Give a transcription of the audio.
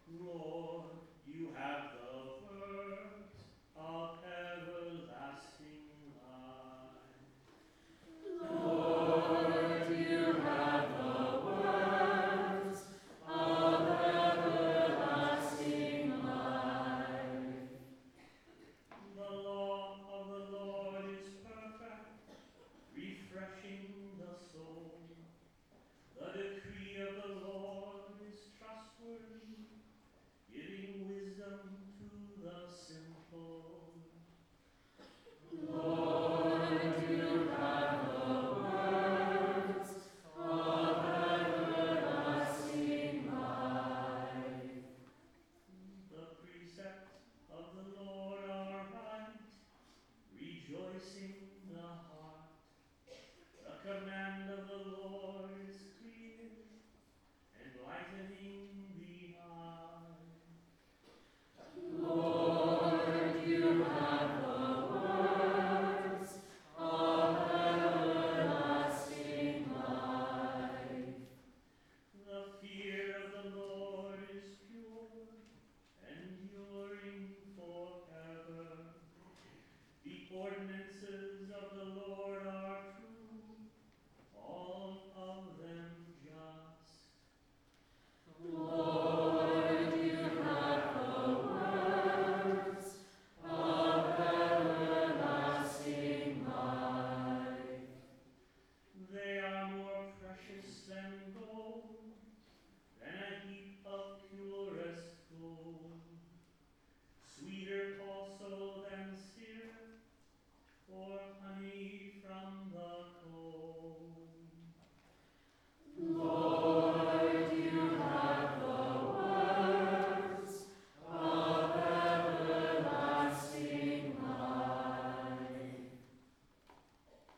Lord, you have the words of everlasting life. Lord, you have the words of everlasting life. The law of the Lord is perfect, refreshing the soul. The decree of the Lord is trustworthy, giving wisdom to the simple.